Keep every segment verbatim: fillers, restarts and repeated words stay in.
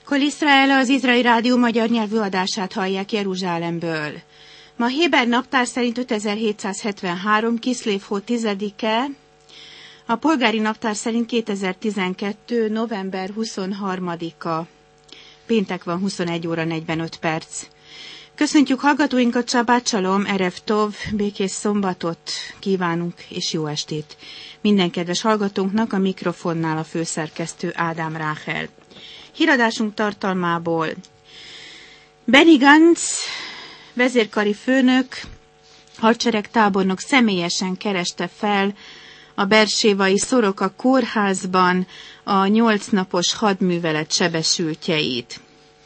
Kol Iszrael, az Izraeli Rádió magyar nyelvű adását hallják Jeruzsálemből. Ma héber naptár szerint ötezer-hétszázhetvenhárom. Kiszlév hó tizedike, a polgári naptár szerint kétezer-tizenkettő. november huszonharmadika. Péntek van, huszonegy óra negyvenöt perc. Köszöntjük hallgatóinkat, Sabbat Shalom, Erev Tov, békés szombatot kívánunk és jó estét. Minden kedves hallgatónknak a mikrofonnál a főszerkesztő Ádám Ráhel. Híradásunk tartalmából: Benny Gantz, vezérkari főnök, hadseregtábornok személyesen kereste fel a beersévai Szoroka kórházban a nyolc napos hadművelet sebesültjeit.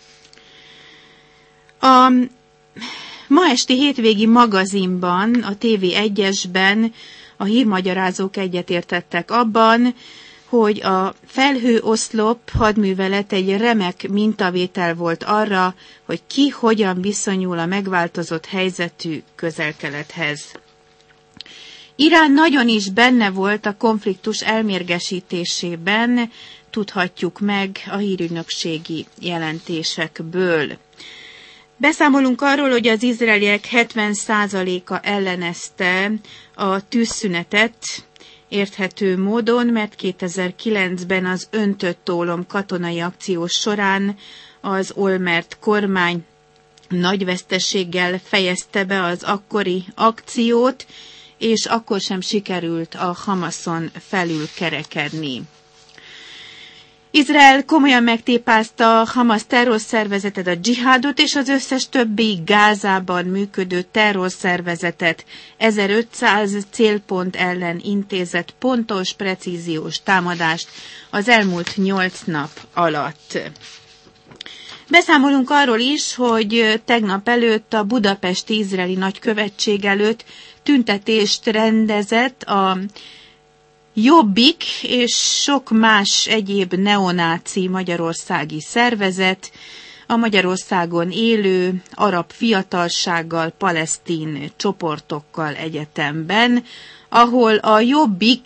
A ma esti hétvégi magazinban, a té vé egyesben a hírmagyarázók egyetértettek abban, hogy a felhőoszlop hadművelet egy remek mintavétel volt arra, hogy ki hogyan viszonyul a megváltozott helyzetű Közel-Kelethez. Irán nagyon is benne volt a konfliktus elmérgesítésében, tudhatjuk meg a hírügynökségi jelentésekből. Beszámolunk arról, hogy az izraeliek hetven százaléka ellenezte a tűzszünetet, érthető módon, mert kétezer-kilencben az öntött ólom katonai akció során az Olmert kormány nagy veszteséggel fejezte be az akkori akciót, és akkor sem sikerült a Hamaszon felül kerekedni. Izrael komolyan megtépázta a Hamasz terrorszervezetet, a dzsihádot és az összes többi Gázában működő terrorszervezetet ezerötszáz célpont ellen intézett pontos, precíziós támadást az elmúlt nyolc nap alatt. Beszámolunk arról is, hogy tegnap előtt a budapesti izraeli nagykövetség előtt tüntetést rendezett a Jobbik és sok más egyéb neonáci magyarországi szervezet, a Magyarországon élő arab fiatalsággal, palesztin csoportokkal egyetemben, ahol a Jobbik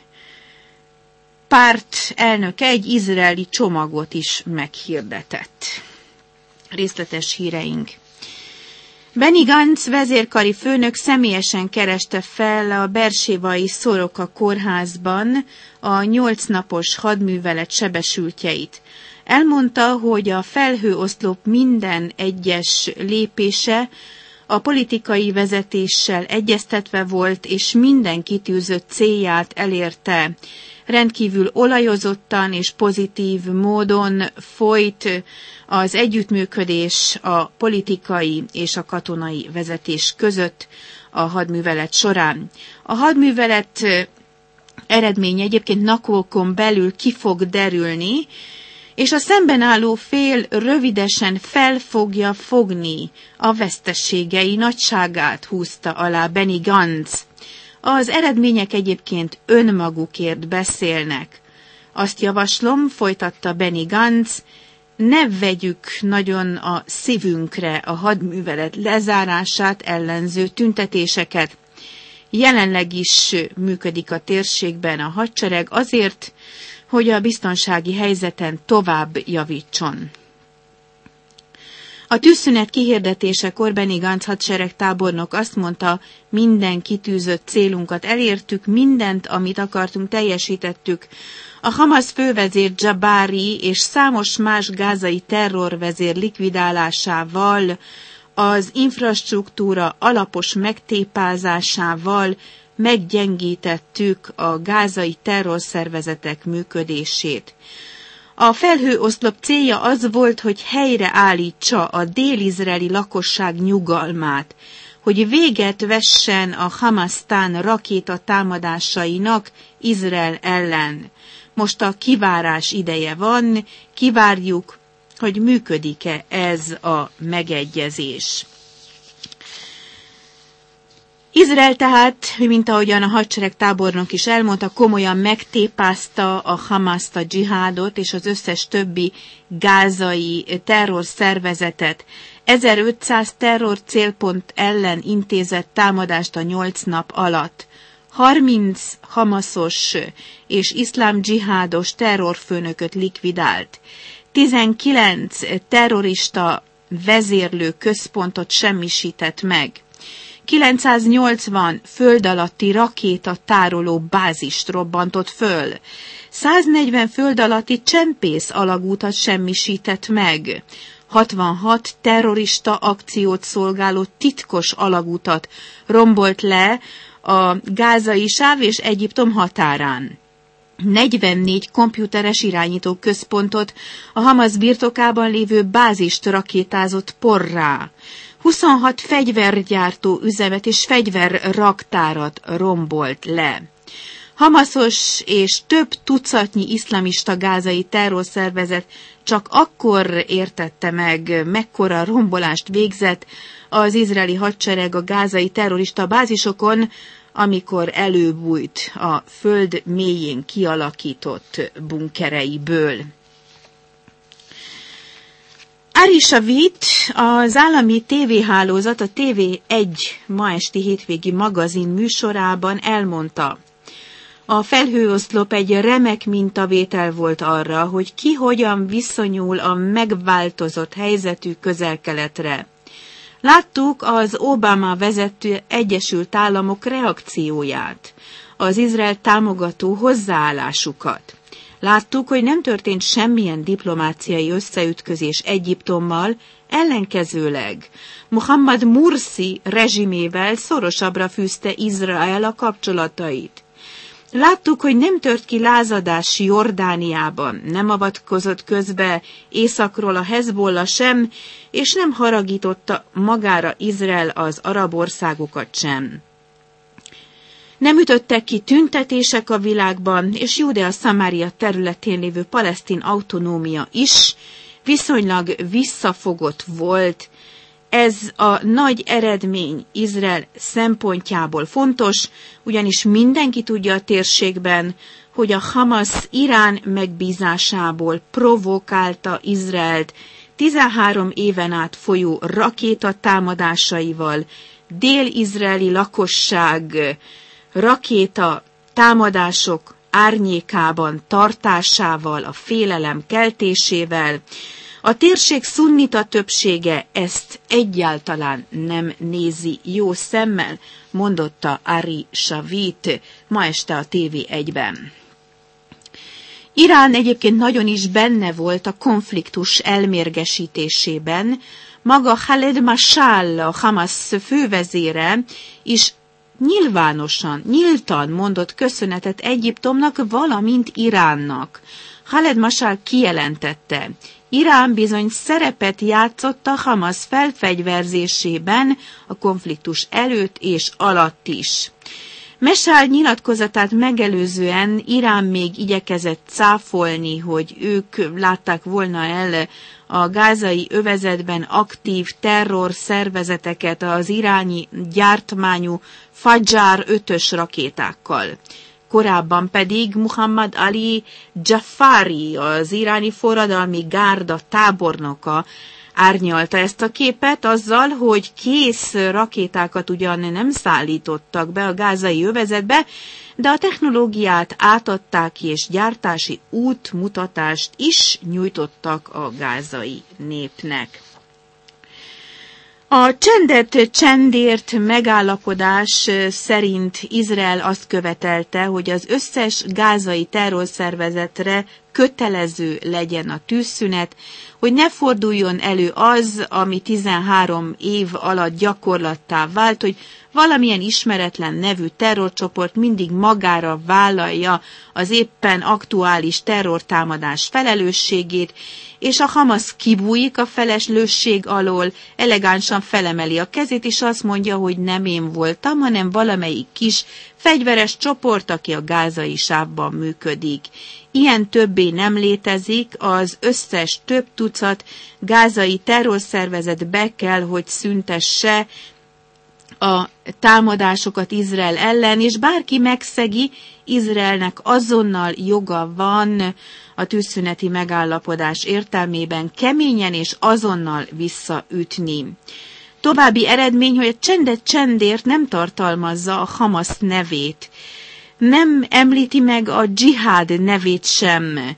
párt elnöke egy izraeli csomagot is meghirdetett. Részletes híreink. Benny Gantz vezérkari főnök személyesen kereste fel a beersévai Szoroka kórházban a nyolc napos hadművelet sebesültjeit. Elmondta, hogy a felhőoszlop minden egyes lépése a politikai vezetéssel egyeztetve volt, és minden kitűzött célját elérte. Rendkívül olajozottan és pozitív módon folyt az együttműködés a politikai és a katonai vezetés között a hadművelet során. A hadművelet eredménye egyébként napokon belül ki fog derülni, és a szemben álló fél rövidesen fel fogja fogni a veszteségei nagyságát, húzta alá Benny Gantz. Az eredmények egyébként önmagukért beszélnek. Azt javaslom, folytatta Benny Gantz, ne vegyük nagyon a szívünkre a hadművelet lezárását ellenző tüntetéseket. Jelenleg is működik a térségben a hadsereg azért, hogy a biztonsági helyzeten tovább javítson. A tűzszünet kihirdetésekor Benny Gantz hadseregtábornok azt mondta, minden kitűzött célunkat elértük, mindent, amit akartunk, teljesítettük. A Hamasz fővezér Dzsabári és számos más gázai terrorvezér likvidálásával, az infrastruktúra alapos megtépázásával meggyengítettük a gázai terrorszervezetek működését. A felhőoszlop célja az volt, hogy helyreállítsa a dél-izraeli lakosság nyugalmát, hogy véget vessen a Hamasztán rakéta támadásainak Izrael ellen. Most a kivárás ideje van, kivárjuk, hogy működik-e ez a megegyezés. Izrael tehát, mint ahogyan a hadseregtábornok is elmondta, komolyan megtépázta a Hamaszt, a dzsihádot és az összes többi gázai terrorszervezetet. ezerötszáz terror célpont ellen intézett támadást a nyolc nap alatt. harminc hamaszos és iszlám dzsihádos terrorfőnököt likvidált. tizenkilenc terrorista vezérlő központot semmisített meg. kilencszáznyolcvan föld alatti rakéta tároló bázist robbantott föl. száznegyven föld alatti csempész alagútat semmisített meg. hatvanhat terrorista akciót szolgáló titkos alagútat rombolt le a gázai sáv és Egyiptom határán. negyvennégy komputeres irányító központot a Hamasz birtokában lévő bázist rakétázott porrá. huszonhat fegyvergyártó üzemet és fegyverraktárat rombolt le. Hamaszos és több tucatnyi iszlamista gázai terrorszervezet csak akkor értette meg, mekkora rombolást végzett az izraeli hadsereg a gázai terrorista bázisokon, amikor előbújt a föld mélyén kialakított bunkereiből. Ari Shavit, az állami tévéhálózat, a té vé egy ma esti hétvégi magazin műsorában elmondta, a felhőoszlop egy remek mintavétel volt arra, hogy ki hogyan viszonyul a megváltozott helyzetű Közel-Keletre. Láttuk az Obama vezető Egyesült Államok reakcióját, az Izrael támogató hozzáállásukat. Láttuk, hogy nem történt semmilyen diplomáciai összeütközés Egyiptommal, ellenkezőleg Mohammad Mursi rezsimével szorosabbra fűzte Izrael a kapcsolatait. Láttuk, hogy nem tört ki lázadás Jordániában, nem avatkozott közbe északról a Hezbollah sem, és nem haragította magára Izrael az arab országokat sem. Nem ütöttek ki tüntetések a világban, és Judea-Szamária területén lévő palesztin autonómia is viszonylag visszafogott volt. Ez a nagy eredmény Izrael szempontjából fontos, ugyanis mindenki tudja a térségben, hogy a Hamasz Irán megbízásából provokálta Izraelt tizenhárom éven át folyó rakétatámadásaival, dél-izraeli lakosság rakéta támadások árnyékában tartásával, a félelem keltésével. A térség szunnita többsége ezt egyáltalán nem nézi jó szemmel, mondotta Ari Shavit ma este a té vé egyben. Irán egyébként nagyon is benne volt a konfliktus elmérgesítésében, maga Khaled Mashal, a Hamasz fővezére is nyilvánosan, nyíltan mondott köszönetet Egyiptomnak, valamint Iránnak. Khaled Mashal kijelentette, Irán bizony szerepet játszott a Hamasz felfegyverzésében a konfliktus előtt és alatt is. Mashal nyilatkozatát megelőzően Irán még igyekezett cáfolni, hogy ők látták volna el a gázai övezetben aktív terrorszervezeteket az iráni gyártmányú Fajjar ötös rakétákkal. Korábban pedig Muhammad Ali Jafari, az iráni forradalmi gárda tábornoka árnyalta ezt a képet azzal, hogy kész rakétákat ugyan nem szállítottak be a gázai övezetbe, de a technológiát átadták és gyártási útmutatást is nyújtottak a gázai népnek. A csendet csendért megállapodás szerint Izrael azt követelte, hogy az összes gázai terrorszervezetre kötelező legyen a tűzszünet, hogy ne forduljon elő az, ami tizenhárom év alatt gyakorlattá vált, hogy valamilyen ismeretlen nevű terrorcsoport mindig magára vállalja az éppen aktuális terrortámadás felelősségét, és a Hamasz kibújik a felelősség alól, elegánsan felemeli a kezét, és azt mondja, hogy nem én voltam, hanem valamelyik kis fegyveres csoport, aki a gázai sávban működik. Ilyen többé nem létezik, az összes több tucat gázai terrorszervezet be kell, hogy szüntesse a támadásokat Izrael ellen, és bárki megszegi, Izraelnek azonnal joga van a tűzszüneti megállapodás értelmében keményen és azonnal visszaütni. További eredmény, hogy a csendet csendért nem tartalmazza a Hamasz nevét. Nem említi meg a dzsihád nevét sem.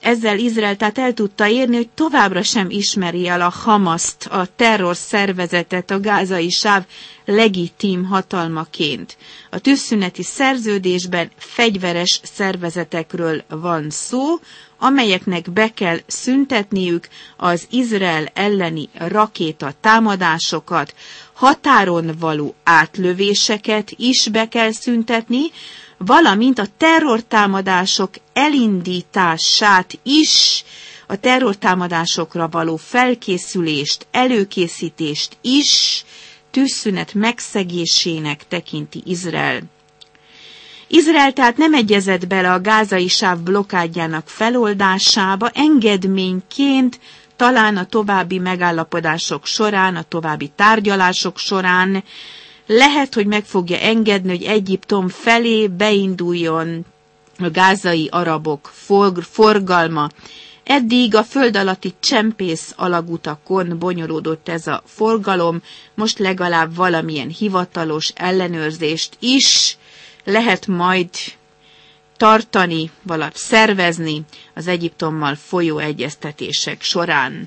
Ezzel Izrael tehát el tudta érni, hogy továbbra sem ismeri el a Hamaszt, a terror szervezetet a gázai sáv legitim hatalmaként. A tűzszüneti szerződésben fegyveres szervezetekről van szó, amelyeknek be kell szüntetniük az Izrael elleni rakéta támadásokat, határon való átlövéseket is be kell szüntetni, valamint a terrortámadások elindítását is, a terrortámadásokra való felkészülést, előkészítést is tűzszünet megszegésének tekinti Izrael. Izrael tehát nem egyezett bele a gázai sáv blokkádjának feloldásába, engedményként talán a további megállapodások során, a további tárgyalások során lehet, hogy meg fogja engedni, hogy Egyiptom felé beinduljon a gázai arabok forgalma. Eddig a föld alatti csempész alagutakon bonyolódott ez a forgalom, most legalább valamilyen hivatalos ellenőrzést is lehet majd tartani, valahogy szervezni az Egyiptommal folyó egyeztetések során.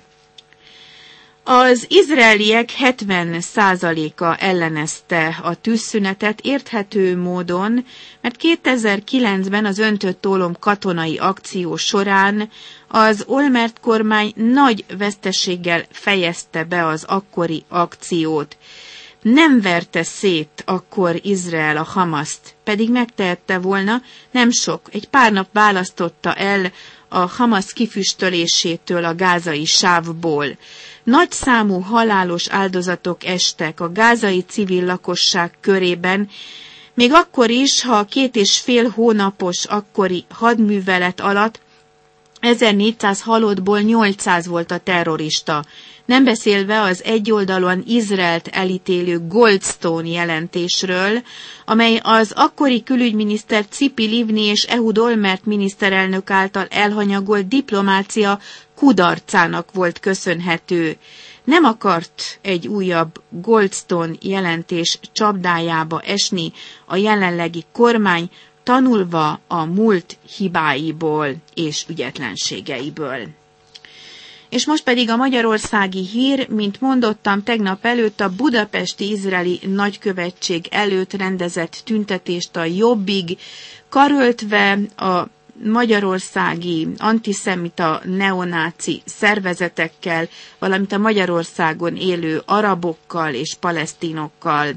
Az izraeliek hetven százaléka ellenezte a tűzszünetet érthető módon, mert kétezer-kilencben az öntött ólom katonai akció során az Olmert kormány nagy veszteséggel fejezte be az akkori akciót. Nem verte szét akkor Izrael a Hamaszt, pedig megtehette volna, nem sok, egy pár nap választotta el a Hamasz kifüstölésétől a gázai sávból. Nagy számú halálos áldozatok estek a gázai civil lakosság körében, még akkor is, ha a két és fél hónapos akkori hadművelet alatt ezernégyszáz halottból nyolcszáz volt a terrorista, nem beszélve az egyoldalúan Izraelt elítélő Goldstone jelentésről, amely az akkori külügyminiszter Tzipi Livni és Ehud Olmert miniszterelnök által elhanyagolt diplomácia kudarcának volt köszönhető. Nem akart egy újabb Goldstone jelentés csapdájába esni a jelenlegi kormány, tanulva a múlt hibáiból és ügyetlenségeiből. És most pedig a magyarországi hír, mint mondottam, tegnap előtt a budapesti izraeli nagykövetség előtt rendezett tüntetést a Jobbig, karöltve a magyarországi antiszemita neonáci szervezetekkel, valamint a Magyarországon élő arabokkal és palesztinokkal.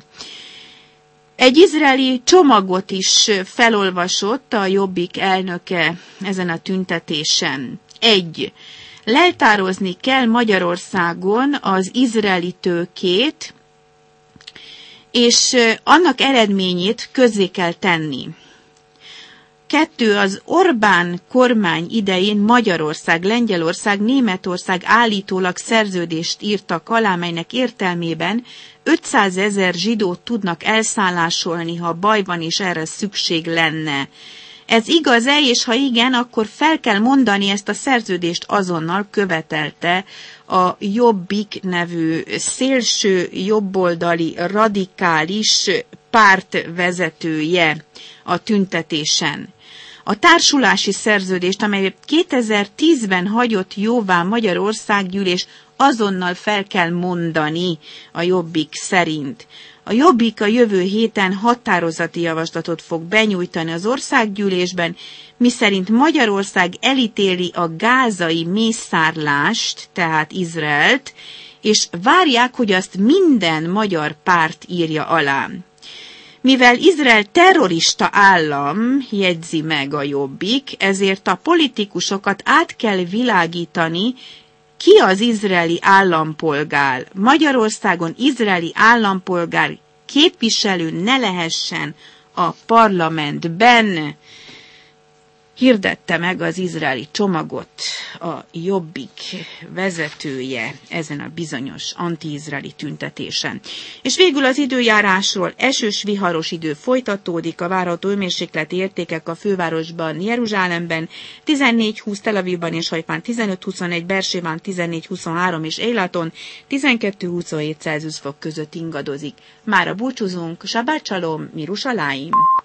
Egy izraeli csomagot is felolvasott a Jobbik elnöke ezen a tüntetésen. Egy. Leltározni kell Magyarországon az izraeli tőkét, és annak eredményét közzé kell tenni. Kettő, az Orbán kormány idején Magyarország, Lengyelország, Németország állítólag szerződést írtak alá, melynek értelmében ötszázezer zsidót tudnak elszállásolni, ha baj van és erre szükség lenne. Ez igaz-e, és ha igen, akkor fel kell mondani ezt a szerződést azonnal, követelte a Jobbik nevű szélső jobboldali radikális párt vezetője a tüntetésen. A társulási szerződést, amelyet kétezer-tízben hagyott jóvá Magyarországgyűlés, azonnal fel kell mondani a Jobbik szerint. A Jobbik a jövő héten határozati javaslatot fog benyújtani az országgyűlésben, miszerint Magyarország elítéli a gázai mészárlást, tehát Izraelt, és várják, hogy azt minden magyar párt írja alá. Mivel Izrael terrorista állam, jegyzi meg a Jobbik, ezért a politikusokat át kell világítani, ki az izraeli állampolgár. Magyarországon izraeli állampolgár képviselő ne lehessen a parlamentben, hirdette meg az izraeli csomagot a Jobbik vezetője ezen a bizonyos anti-izraeli tüntetésen. És végül az időjárásról: esős, viharos idő folytatódik, a várható hőmérsékleti értékek a fővárosban, Jeruzsálemben tizennégy húsz, Tel Avivban és Hajfán tizenöt huszonegy, Bersébán tizennégy huszonhárom és Eilaton tizenkettő huszonhét Celsius fok között ingadozik. Mára búcsúzunk, Sabbat Shalom, Mirushalayim!